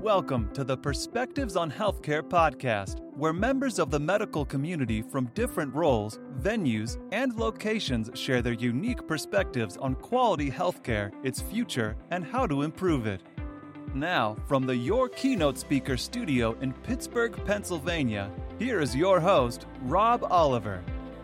Welcome to the Perspectives on Healthcare podcast, where members of the medical community from different roles, venues, and locations share their unique perspectives on quality healthcare, its future, and how to improve it. Now, from the Your Keynote Speaker studio in Pittsburgh, Pennsylvania, here is your host, Rob Oliver.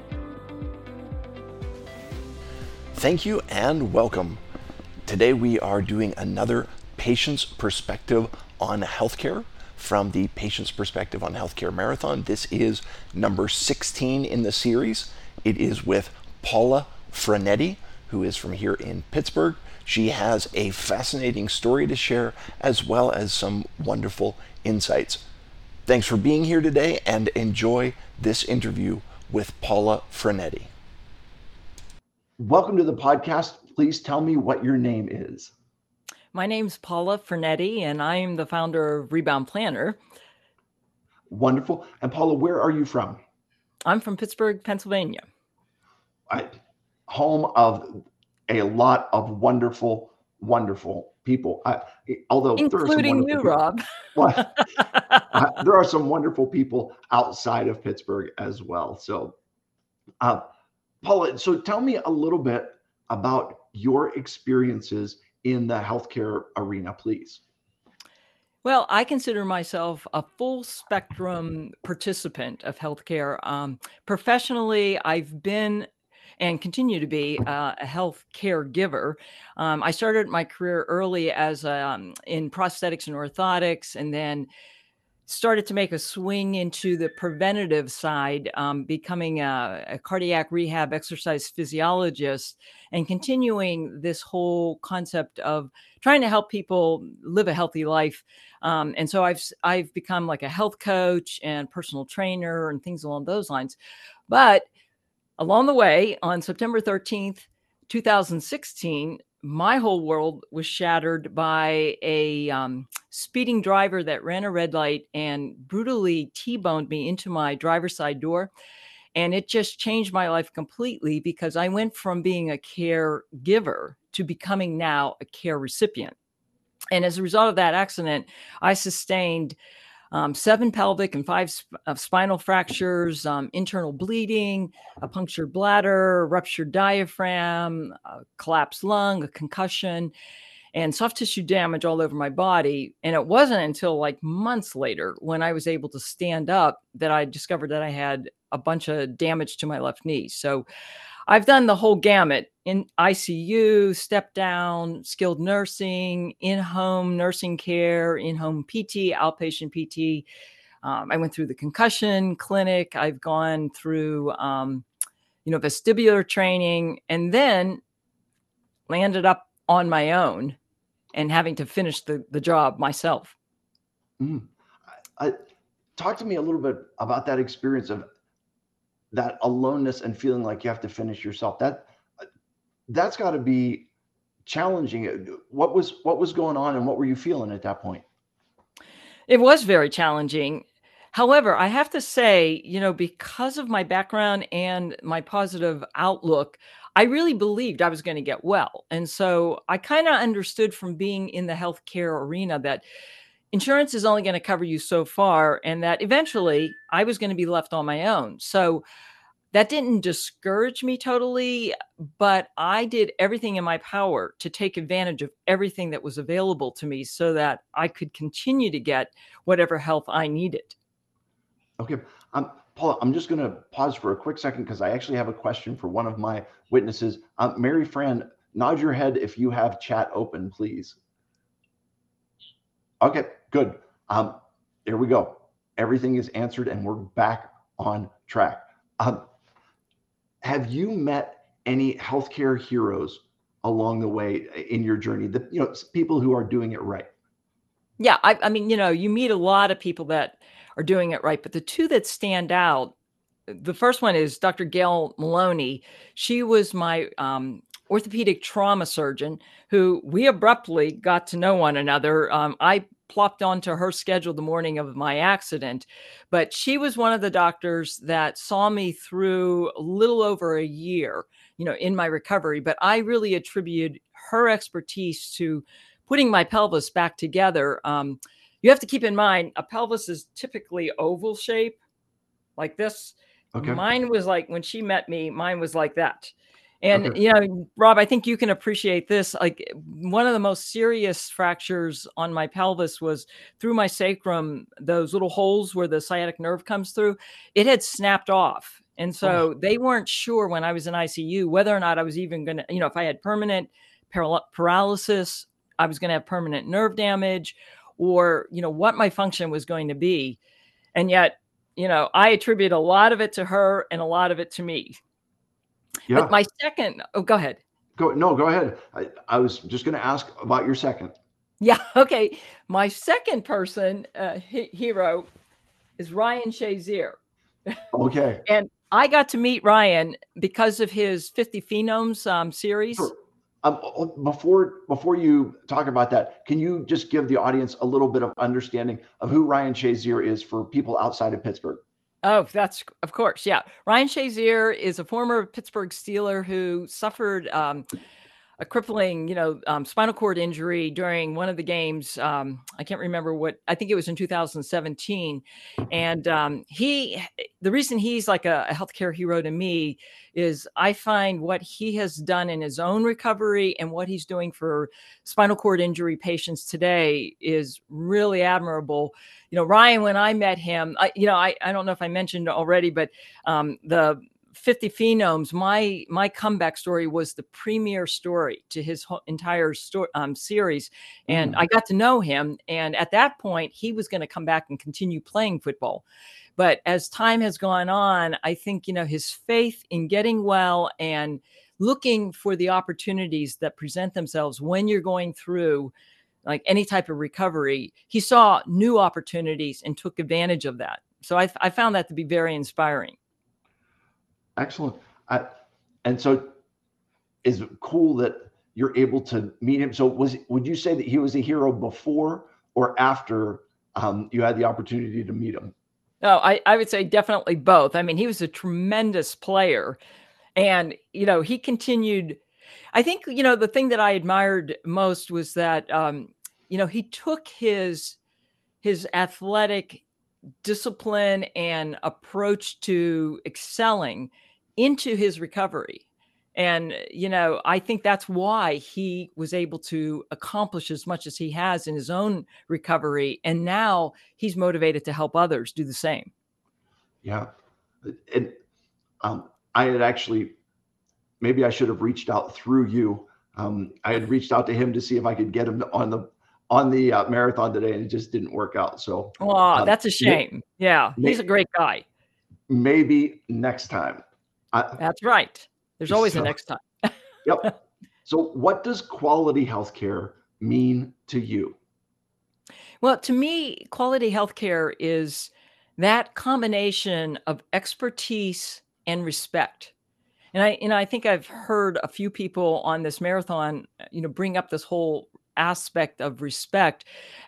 Thank you and welcome. Today we are doing another Patient's Perspective on Healthcare from the Patient's Perspective on Healthcare Marathon. This is number 16 in the series. It is with Paula Frenetti, who is from here in Pittsburgh. She has a fascinating story to share, as well as some wonderful insights. Thanks for being here today, and enjoy this interview with Paula Frenetti. Welcome to the podcast. Please tell me what your name is. My name's Paula Frenetti, and I am the founder of Rebound Planner. Wonderful. And Paula, where are you from? I'm from Pittsburgh, Pennsylvania. Home of a lot of wonderful, wonderful people. Although including you, Rob. Well, there are some wonderful people outside of Pittsburgh as well. So, Paula, so tell me a little bit about your experiences in the healthcare arena, please. Well, I consider myself a full spectrum participant of healthcare. Professionally, I've been and continue to be a health care giver. I started my career early as in prosthetics and orthotics, and then started to make a swing into the preventative side, becoming a cardiac rehab exercise physiologist, and continuing this whole concept of trying to help people live a healthy life. And so I've become like a health coach and personal trainer and things along those lines. But along the way, on September 13th, 2016, my whole world was shattered by a speeding driver that ran a red light and brutally T-boned me into my driver's side door. And it just changed my life completely, because I went from being a caregiver to becoming now a care recipient. And as a result of that accident, I sustained 7 pelvic and 5 spinal fractures, internal bleeding, a punctured bladder, ruptured diaphragm, a collapsed lung, a concussion, and soft tissue damage all over my body. And it wasn't until like months later, when I was able to stand up, that I discovered that I had a bunch of damage to my left knee. So I've done the whole gamut: in ICU, step down, skilled nursing, in-home nursing care, in-home PT, outpatient PT. I went through the concussion clinic. I've gone through, vestibular training, and then landed up on my own and having to finish the job myself. Talk to me a little bit about that experience of that aloneness and feeling like you have to finish yourself. That's got to be challenging. What was going on, and what were you feeling at that point? It was very challenging. However, I have to say, because of my background and my positive outlook, I really believed I was going to get well. And so I kind of understood from being in the healthcare arena that insurance is only going to cover you so far, and that eventually I was going to be left on my own. So that didn't discourage me totally, but I did everything in my power to take advantage of everything that was available to me so that I could continue to get whatever help I needed. Okay. Paula, I'm just going to pause for a quick second, because I actually have a question for one of my witnesses. Mary Fran, nod your head if you have chat open, please. Okay, good. There we go. Everything is answered, and we're back on track. Have you met any healthcare heroes along the way in your journey? People who are doing it right. Yeah, I mean, you meet a lot of people that are doing it right, but the two that stand out, the first one is Dr. Gail Maloney. She was my orthopedic trauma surgeon, who we abruptly got to know one another. I plopped onto her schedule the morning of my accident, but she was one of the doctors that saw me through a little over a year, in my recovery. But I really attribute her expertise to putting my pelvis back together. you have to keep in mind a pelvis is typically oval shape like this. Okay. Mine was like, when she met me, mine was like that. And, Okay. Rob, I think you can appreciate this. Like, one of the most serious fractures on my pelvis was through my sacrum, those little holes where the sciatic nerve comes through, it had snapped off. And so they weren't sure when I was in ICU whether or not I was even going to, if I had permanent paralysis, I was going to have permanent nerve damage, or, what my function was going to be. And yet, I attribute a lot of it to her and a lot of it to me. Yeah. But my second, go ahead. Go ahead. I was just going to ask about your second. Yeah. Okay. My second person, hero, is Ryan Shazier. Okay. And I got to meet Ryan because of his 50 Phenomes series. Sure. Before you talk about that, can you just give the audience a little bit of understanding of who Ryan Shazier is for people outside of Pittsburgh? Oh, that's of course. Yeah. Ryan Shazier is a former Pittsburgh Steeler who suffered a crippling, spinal cord injury during one of the games. I can't remember I think it was in 2017. And the reason he's like a healthcare hero to me is I find what he has done in his own recovery and what he's doing for spinal cord injury patients today is really admirable. Ryan, when I met him, I don't know if I mentioned already, but the 50 Phenomes, my comeback story was the premier story to his entire series. And I got to know him. And at that point, he was going to come back and continue playing football. But as time has gone on, I think, his faith in getting well and looking for the opportunities that present themselves when you're going through like any type of recovery, he saw new opportunities and took advantage of that. So I found that to be very inspiring. Excellent. And so is it cool that you're able to meet him? So would you say that he was a hero before or after you had the opportunity to meet him? No, I would say definitely both. I mean, he was a tremendous player and, he continued. I think, the thing that I admired most was that, he took his athletic discipline and approach to excelling into his recovery. And, I think that's why he was able to accomplish as much as he has in his own recovery. And now he's motivated to help others do the same. Yeah. And I had actually, maybe I should have reached out through you. I had reached out to him to see if I could get him on the marathon today, and it just didn't work out. So, that's a shame. Yeah, he's a great guy. Maybe next time. That's right. There's always a next time. Yep. So, what does quality healthcare mean to you? Well, to me, quality healthcare is that combination of expertise and respect. And I think I've heard a few people on this marathon, bring up this whole aspect of respect.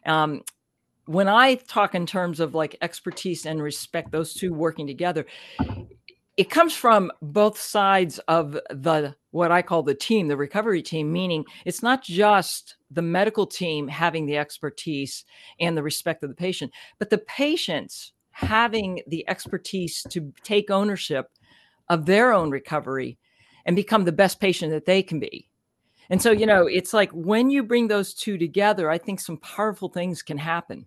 When I talk in terms of like expertise and respect, those two working together, it comes from both sides of what I call the team, the recovery team, meaning it's not just the medical team having the expertise and the respect of the patient, but the patients having the expertise to take ownership of their own recovery and become the best patient that they can be. And so, it's like when you bring those two together, I think some powerful things can happen.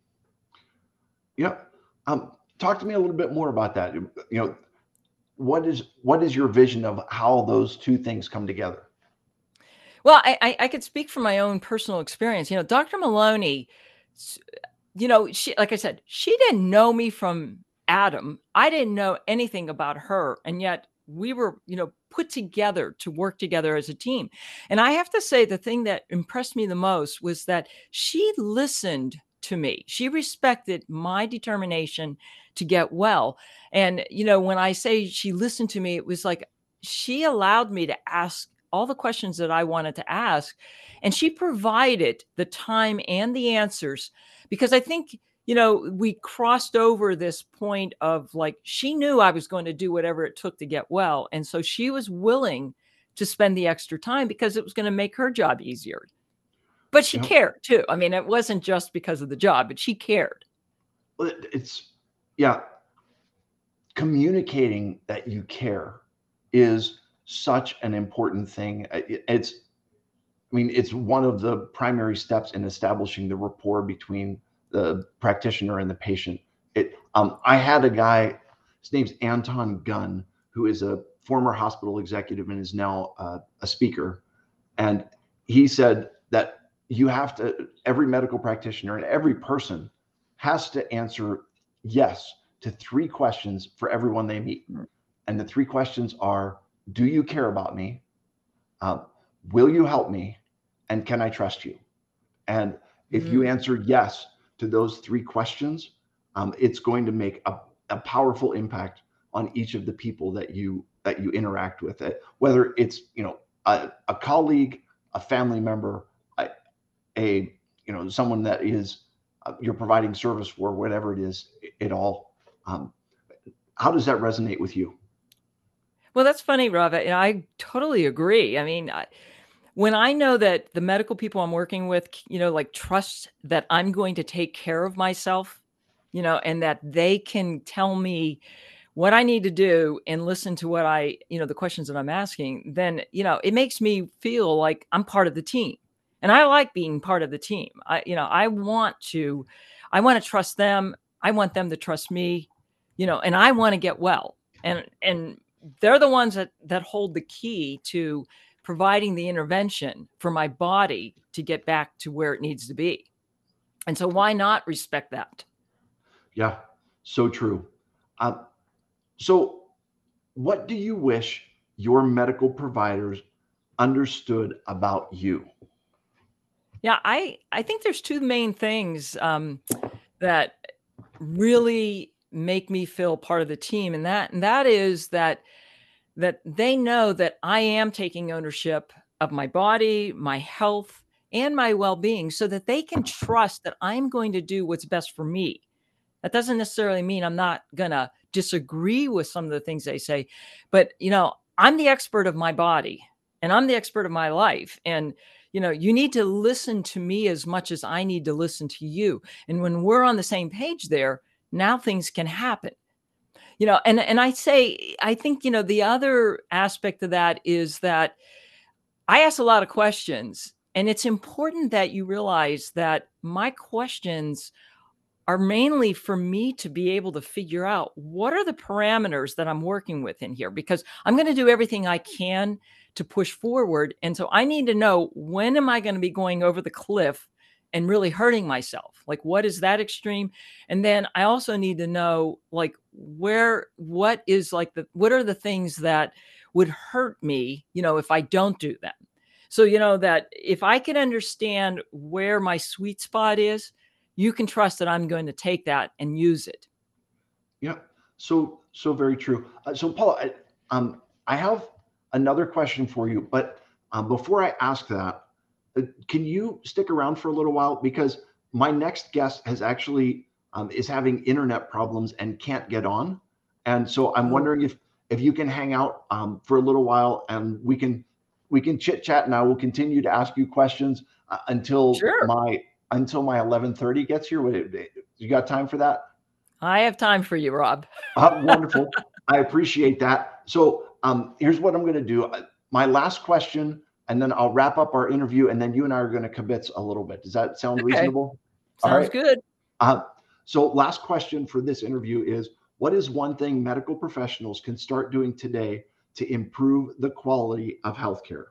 Yep. Talk to me a little bit more about that. What is your vision of how those two things come together? Well, I could speak from my own personal experience. Dr. Maloney, she, like I said, she didn't know me from Adam. I didn't know anything about her. And yet we were, put together to work together as a team. And I have to say, the thing that impressed me the most was that she listened to me. She respected my determination to get well. And, when I say she listened to me, it was like she allowed me to ask all the questions that I wanted to ask. And she provided the time and the answers, because I think, we crossed over this point of like, she knew I was going to do whatever it took to get well. And so she was willing to spend the extra time because it was going to make her job easier. But she cared too. I mean, it wasn't just because of the job, but she cared. Well, it's, yeah, communicating that you care is such an important thing. It's one of the primary steps in establishing the rapport between the practitioner and the patient. I had a guy, his name's Anton Gunn, who is a former hospital executive and is now a speaker. And he said that every medical practitioner and every person has to answer yes to 3 questions for everyone they meet. And the 3 questions are, do you care about me? Will you help me? And can I trust you? And if you answer yes to those 3 questions, it's going to make a powerful impact on each of the people that you interact with. Whether it's a colleague, a family member, someone that is you're providing service for, whatever it is, it all. How does that resonate with you? Well, that's funny, Rob. I totally agree. I mean, when I know that the medical people I'm working with, like trust that I'm going to take care of myself, and that they can tell me what I need to do and listen to what the questions that I'm asking, then, it makes me feel like I'm part of the team. And I like being part of the team. I want to trust them. I want them to trust me, and I want to get well. And they're the ones that hold the key to providing the intervention for my body to get back to where it needs to be. And so why not respect that? Yeah, so true. So what do you wish your medical providers understood about you? Yeah, I think there's 2 main things that really make me feel part of the team. And that is that they know that I am taking ownership of my body, my health, and my well-being, so that they can trust that I'm going to do what's best for me. That doesn't necessarily mean I'm not going to disagree with some of the things they say, but I'm the expert of my body and I'm the expert of my life. And you need to listen to me as much as I need to listen to you. And when we're on the same page there, now things can happen. And I think, the other aspect of that is that I ask a lot of questions, and it's important that you realize that my questions are mainly for me to be able to figure out what are the parameters that I'm working with in here, because I'm going to do everything I can to push forward. And so I need to know, when am I going to be going over the cliff and really hurting myself? Like, what is that extreme? And then I also need to know, like, what are the things that would hurt me, if I don't do them. So, that if I can understand where my sweet spot is, you can trust that I'm going to take that and use it. Yeah. So very true. So Paula, I have another question for you, but before I ask that, can you stick around for a little while? Because my next guest has actually is having internet problems and can't get on. And so I'm wondering if you can hang out for a little while, and we can chit chat, and I will continue to ask you questions until my 11:30 gets here. You got time for that? I have time for you, Rob. Wonderful. I appreciate that. So here's what I'm going to do. My last question, and then I'll wrap up our interview, and then you and I are going to kibitz a little bit. Does that sound reasonable? Sounds good. So last question for this interview is, what is one thing medical professionals can start doing today to improve the quality of healthcare?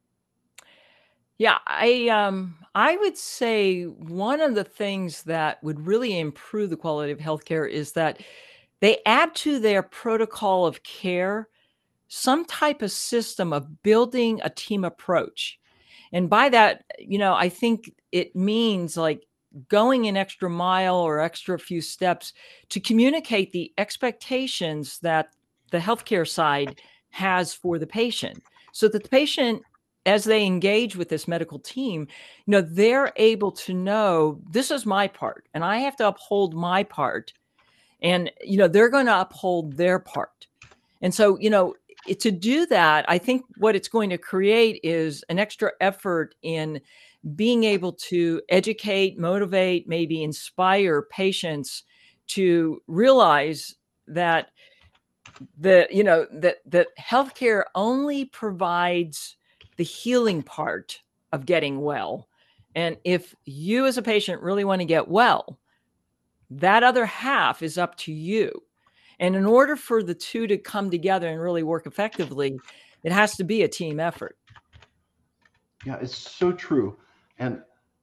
Yeah, I would say one of the things that would really improve the quality of healthcare is that they add to their protocol of care some type of system of building a team approach. And by that, I think it means like going an extra mile or extra few steps to communicate the expectations that the healthcare side has for the patient, so that the patient, as they engage with this medical team, they're able to know, this is my part and I have to uphold my part. And, they're going to uphold their part. And so, to do that, I think what it's going to create is an extra effort in being able to educate, motivate, maybe inspire patients to realize that that healthcare only provides the healing part of getting well. And if you as a patient really want to get well, that other half is up to you. And in order for the two to come together and really work effectively, it has to be a team effort. Yeah, it's so true. And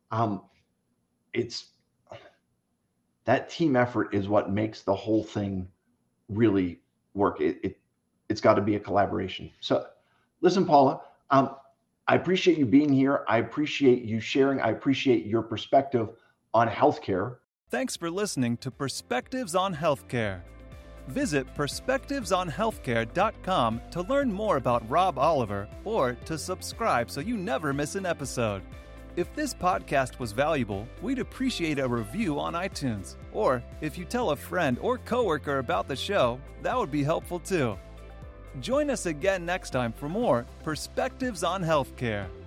it's that team effort is what makes the whole thing really work. It's got to be a collaboration. So listen, Paula, I appreciate you being here. I appreciate you sharing. I appreciate your perspective on healthcare. Thanks for listening to Perspectives on Healthcare. Visit perspectivesonhealthcare.com to learn more about Rob Oliver or to subscribe so you never miss an episode. If this podcast was valuable, we'd appreciate a review on iTunes. Or if you tell a friend or coworker about the show, that would be helpful too. Join us again next time for more Perspectives on Healthcare.